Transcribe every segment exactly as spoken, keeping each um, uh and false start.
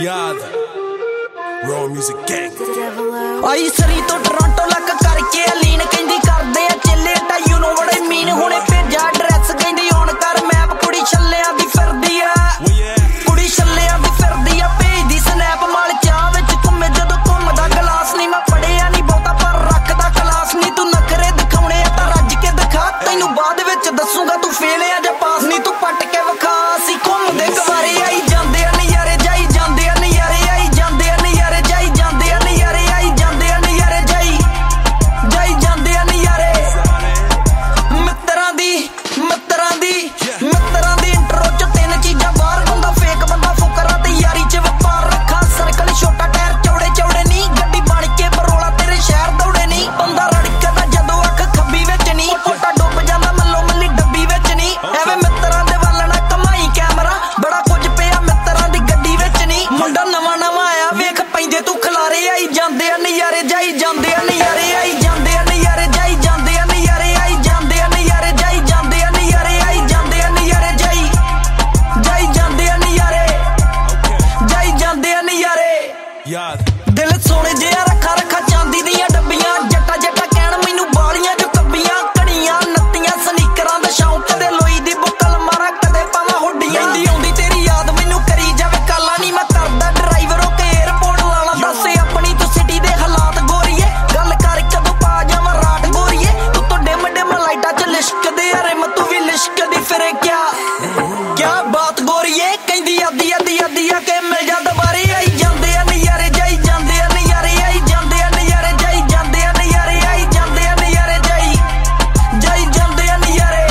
याद Raw Music Gang आई सरी तो टोरंटो लक करके लीन कहंदी करदे आ चेले टा you know what I mean हुणे भेजा एड्रेस कहंदी ऑन कर मैप कुड़ी छल्लियां दी फिरदी आ कुड़ी छल्लियां दी फिरदी आ भेजदी स्नैप माल चाह विच घुम्मे जदों घुमदा गलास नहीं मैं पढ़िया नहीं बहुता पर रखदा क्लास नहीं तू नखरे दिखाउणे आ तां रज के दिखा तैनू बाद विच दसूंगा तू फेल आ जां पास नहीं तू पट के विखा असीं घुमदे गवारे आई जांदे आ नज़ारे जाई जांदे आ नज़ारे आई जांदे आ नज़ारे जाई जांदे आ नज़ारे आई जांदे आ नज़ारे जाई जाई जांदे आ नज़ारे मित्तरां दी मित्तरां दी मित्तरां दी इंट्रो च तीन चीज़ां बाहर बंदा फेक बंदा फुकरा ते यारी च वपार रखा सर्कल छोटा टायर चौड़े चौड़े नहीं गड्डी बन के बरोला तेरे शहर दौड़े नहीं बंदा रड़कदा जदों अख खब्बी विच नहीं फोटा डुੱਬ ਜਾਂਦਾ मल्लो मल्ली डब्बी विच नहीं एवें मित्तरां दे वल ना कमाई कैमरा बड़ा कुछ पिया मित्तरां दी गड्डी विच नहीं मुंडा नवां नवां आया वेख पैंदे तू खलारे आई जांदे आ नज़ारे जाई जांदे आ नज़ारे आई जांदे आ नज़ारे जाई जांदे आ नज़ारे आई जांदे आ नज़ारे जाई जांदे आ नज़ारे आई जांदे आ नज़ारे जाई जाई जांदे आ नज़ारे जाई जांदे आ नज़ारे याद दिल सोने जिहा रखा रखा चांदी दियां डब्बियां जट्टा जट्टा कहण मैनू बालियां जो कब्बियां घड़ियां नत्तियां सनीकरां दा शौक कदे लोई दी बुक्कल मारा कदे पावां हुड्डियां आंदी आउंदी तेरी याद मैनू करी जावे काला नहीं मैं करदा ड्राइवर हो के एयरपोर्ट लाला दस अपनी तू सिटी दे हालात गोरीए गल कर कदों पा जावां रात गोरीए तू तो डिम डिम लाइटां च लिशकदे आ रिम तू भी लिशकदी फिरे क्या क्या बात गोरीए कहंदी आदी आदी आदी आ के मिल जा दुबारे आई जांदे आ नज़ारे जाई जांदे आ नज़ारे आई जांदे आ नज़ारे जाई जांदे आ नज़ारे आई जांदे आ नज़ारे जाई जाई जांदे आ नज़ारे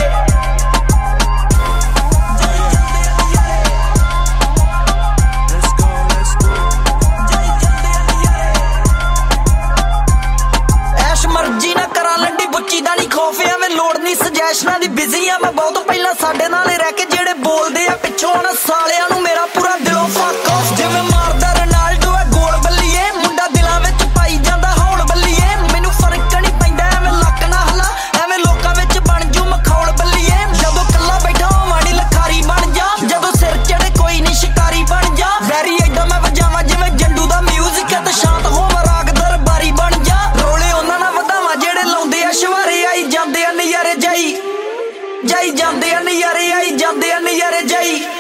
जाई जांदे आ नज़ारे Let's go, let's go जाई जांदे आ नज़ारे ऐश मर्जी ना करा लंडी बुच्ची दा नहीं खौफ एवें लोड़ नहीं सजैशनां दी बिजी आ मैं बहुत पहिलां साडे नाल रह के जेड़े बोलदे आ पिछों ना सालियां नू मेरा पूरा दिलों फक ऑफ जिवें मारदा रोनाल्डो है गोल बल्लीए मुंडा दिलां विच पाई जांदा हौल बल्लीए मैनू फर्क नहीं पैंदा एवें लक ना हला एवें लोकां विच बण जू मखौल बल्लीए जदों कल्ला बैठा होवां नी लखारी बण जा जदों सिर चढ़े कोई नहीं शिकारी बण जा वैरी ऐडा मैं वजावां जिवें जंडू दा म्यूजिक है ते शांत होवां राग दरबारी बण जा रोले उन्हां नाल वधावां जेड़े लाउंदे आ शवारे आई जांदे आ नज़ारे जाई जाई जांदे आ नज़ारे आई जांदे आ नज़ारे जाई